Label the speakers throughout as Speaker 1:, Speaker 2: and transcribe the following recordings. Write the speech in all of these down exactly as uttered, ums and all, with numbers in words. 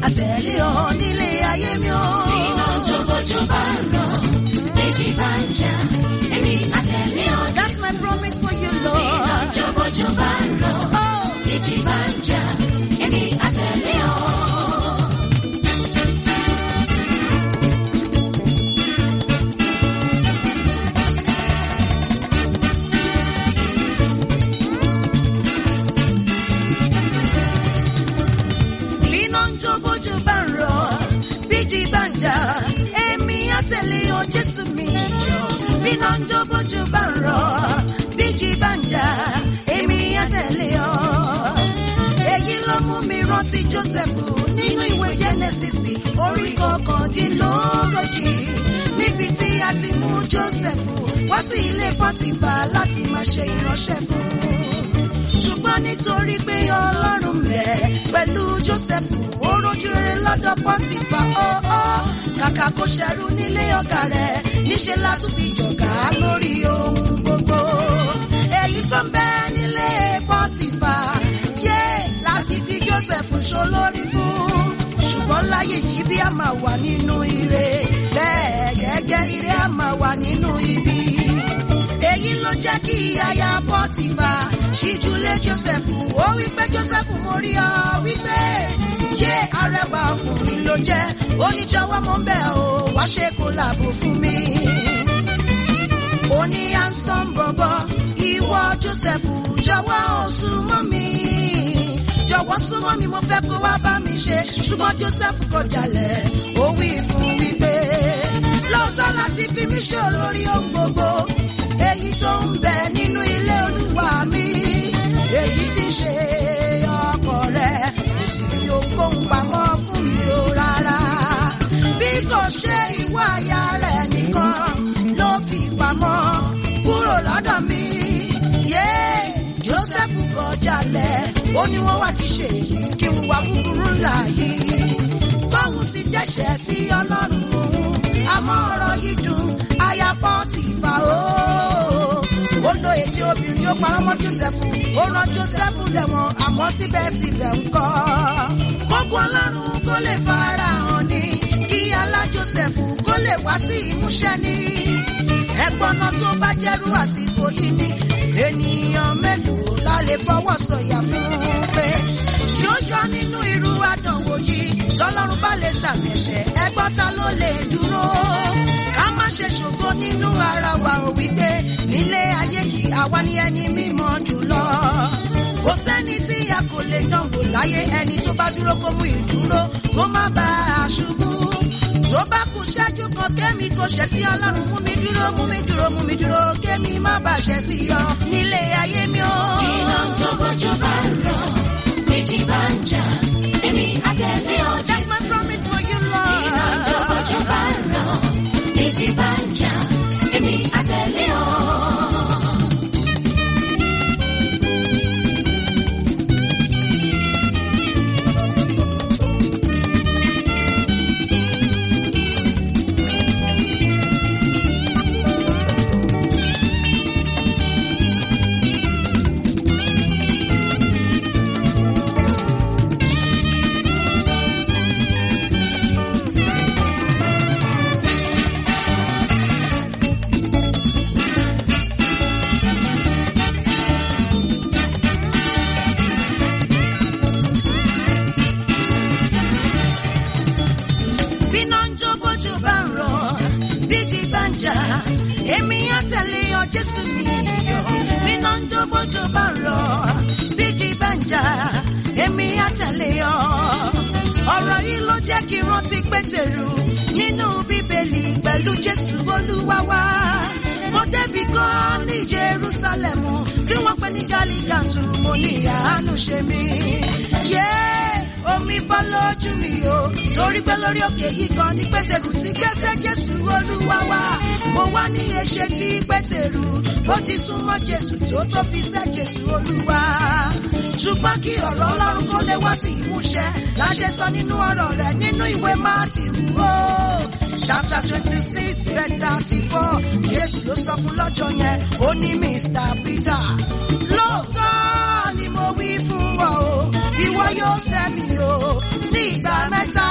Speaker 1: àtẹ̀lé ọ nílé ayé mi o.
Speaker 2: Iná jọ̀bọ̀jọ̀ bá ń rọ̀, méjì bá ń jà, èmi àtẹ̀lé ọ.
Speaker 1: That's my promise for you, Lord.
Speaker 2: Iná jọ̀bọ̀jọ̀ bá ń rọ̀, méjì bá ń jà, èmi àtẹ̀lé ọ.
Speaker 1: Tẹ̀lé ọ Jésù mi yọ, bí iná ń jó bójú bá ń rọ̀, bíjì bá ń jà, èmi á tẹ̀lé ọ. Èyí ló mú mi rántí Jósẹ́fù nínú ìwé Jẹ́nẹ́sísì orí kọkàndínlógójì, níbi tí a ti mú Jósẹ́fù wá sí ilé Pọ́tífà láti máa ṣe ìránṣẹ́ fún. Ṣùgbọ́n nítorí pé Ọlọ́run bẹ̀ pẹ̀lú Jósẹ́fù, ó rójú rere lọ́dọ̀ Pọ́tífà ọ́ọ́. Kàkà kó ṣẹrú nílé ọ̀gá rẹ̀, níṣẹ́ látún fi jọ̀gá lórí ohun gbogbo. Èyí tó ń bẹ nílé Pọ́tífà yé láti fi Jósẹ́fù ṣolórí fún. Ṣùgbọ́n láyé yìí bí a máa wà nínú ire, bẹ́ẹ̀ gẹ́gẹ́ ire a máa wà nínú ibi. Èyí ló jẹ́ kí aya Pọ́tífà ṣíjú lé Jósẹ́fù, ó wípé Jósẹ́fù mo rí ọ wípé yé arẹwà ọkùnrin ló jẹ́, ó ní jọ̀wọ́ mo ń bẹ̀ ọ́ wá ṣe kólàbò fún mi. Ó ní handsome bọ̀bọ̀ ìwọ Jósẹ́fù, jọ̀wọ́ ó súnmọ́ mi, jọ̀wọ́ súnmọ́ mi, mo fẹ́ kó wá bá mi ṣe. Ṣùgbọ́n Jósẹ́fù kọ̀ jálẹ̀, ó wí fún wípé lóòótọ́ láti fi mí ṣe olórí ohun gbogbo, èyí tó ń bẹ nínú ilé Olúwa mi, èyí tí ń ṣe ọkọ rẹ̀, sì ohunkóhun pamọ́ fún mi o rárá. Bí kò ṣe ìwọ aya rẹ̀ nìkan ló fi pamọ́ kúrò lọ́dọ̀ mi. Yé Jósẹ́fù kọ̀ jálẹ̀, ó ní wọ́n wá ti ṣe èyí kí n wá búburú ńlá yìí. Báwọn sì dẹ́ṣẹ̀ sí Ọlọ́run òun, àmọ́ ọ̀rọ̀ yìí dùn aya Pọ́tífà o. Ó lo ètí obìnrin ó parọ́ mọ́ Jósẹ́fù, ó rán Jósẹ́fù lẹ́wọ̀n, àmọ́ síbẹ̀síbẹ̀ ńkọ́. Gbogbo Ọlọ́run kó lè fara hàn ní, kí alá Jósẹ́fù kó lè wá sí ìmúṣẹ ní. Ẹ̀gbọ́n náà tó bá jẹ́rú àsìkò yìí ni, ènìyàn mélòó la lè fọwọ́ sọ̀yà fún pé yóò yọ nínú irú àdánwò yìí. Tọ́lọ́run bá lè sàmì ẹ̀ṣẹ̀, ẹgbọ́n ta ló lè dúró? Ká má ṣe ṣògo nínú ara wa ò wípé nílé ayé yìí àwa ni ẹni mímọ́ jùlọ. Kò sẹ́ni tí a kò lè dánwò láyé, ẹni tó bá dúró kó mú ìdúró kó má bá a ṣubú. Tó bá kù ṣẹ́jú kan kémi kò ṣẹ̀ sí Ọlọ́run, mú mi dúró mú mi dúró mú mi dúró kémi má bá ṣẹ̀ sí ọ nílé ayé mi o.
Speaker 2: Iná jọ̀bọ̀jọ̀ bá ń rọ̀, méjì bá ń jà, èmi àtẹ̀lé ọ.
Speaker 1: That's my promise for you, Lord.
Speaker 2: Iná jọ̀bọ̀jọ̀ bá ń rọ̀, méjì bá ń jà, èmi àtẹ̀lé ọ.
Speaker 1: Èmi á tẹ̀lé ọ Jésù mi yọ, bíná ń jó bójú bá ń rọ̀, bíjì bá ń jà, èmi á tẹ̀lé ọ. Ọ̀rọ̀ yìí ló jẹ́ kí rántí Pétérù nínú Bíbélì pẹ̀lú Jésù Olúwa wa. Mo débi kan ní Jerúsálẹ́mù tí wọ́n pè ní Gálígàtù, mo ní àánú ṣe mí. Yeah! Omi bọ́ lójú mi o, torí pé lórí òkè yìí kan ní Pétérù ti gbẹ́sẹ̀ Jésù Olúwa wa. Mo wá ní èṣe tí Pétérù bó ti súnmọ́ Jésù tó tó fi sẹ́ Jésù Olúwa. Ṣùgbọ́n kí ọ̀rọ̀ Ọlọ́run kó lè wá sí ìmúṣẹ, láṣẹ sọ nínú ọ̀rọ̀ rẹ̀ nínú ìwé Mátíù o. Chapter twenty-six verse thirty-four, Jésù ló sọ fún lọ́jọ́ yẹn, ó ní Mister Peter, lóòótọ́ ni mo wí fún ọ o, ìwọ yóò sẹ́ mi o ní ìgbà mẹ́ta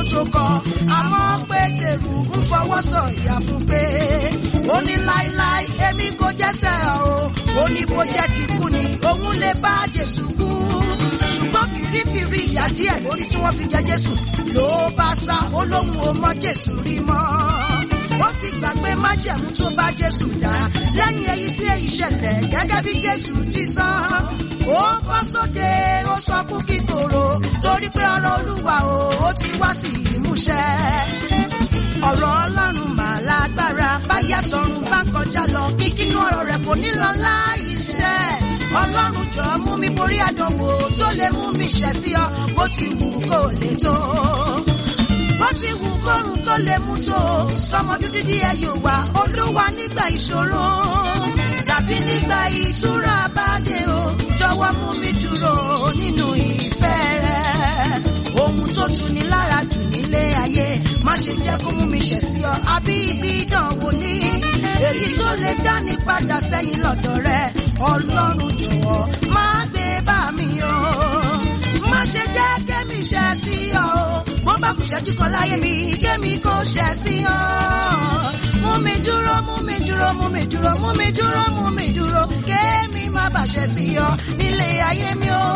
Speaker 1: tó kọ àmọ́ Pétérù ń fọwọ́ sọ̀yà fún pé ó ní láíláí èmi kò jẹ́ṣẹ̀ o ó ní bó jẹ́ ti kú ni òun lè bá Jésù kú ṣùgbọ́n fìrífìrí ìyà díẹ̀ lórí tí wọ́n fi jẹ Jésù ló bá sá ó lóun ò mọ Jésù rí mọ́ wọ́n ti gbàgbé májẹ̀mú tó bá Jésù dá lẹ́yìn èyí tí èyí ṣẹlẹ̀ gẹ́gẹ́ bí Jésù ti sọ ó bọ́ sóde ó sọ fún kíkorò torí pé ọ̀rọ̀ Olúwa o ó ti wá sí ìmúṣẹ ọ̀rọ̀ Ọlọ́run mà lágbára báyà tọ̀run bá kọjá lọ kíkínú ọ̀rọ̀ rẹ̀ kò ní lọ láìṣẹ Ọlọ́run jọ mú mi borí àdánwò tó lè mú mi ṣẹ̀ sí ọ bó ti wù kó lè tó bó ti wù kórun kó lè mú tó sọmọ dúdú díẹ̀ yóò wá Olúwa nígbà ìṣòro tàbí nígbà ìtura bá dé o jọ̀wọ́ mú mi dúró nínú ìfẹ́ rẹ ohun tó tu ni lára jù nílé ayé má ṣe jẹ́ kó mú mi ṣẹ̀ sí ọ àbí ibi ìdánwò ní èyí tó lè dání padà sẹ́yìn lọ́dọ̀ rẹ Ọlọ́run jọ̀wọ́ má gbé bá mi o má ṣe jẹ́ kémi ṣẹ̀ sí ọ bó bá kù ṣẹ́jú kan láyé mi kémi kò ṣẹ̀ sí ọ mú mi dúró mú mi dúró mú mi dúró mú mi dúró mú mi dúró kémi má bàa ṣẹ̀ sí ọ nílé ayé mi o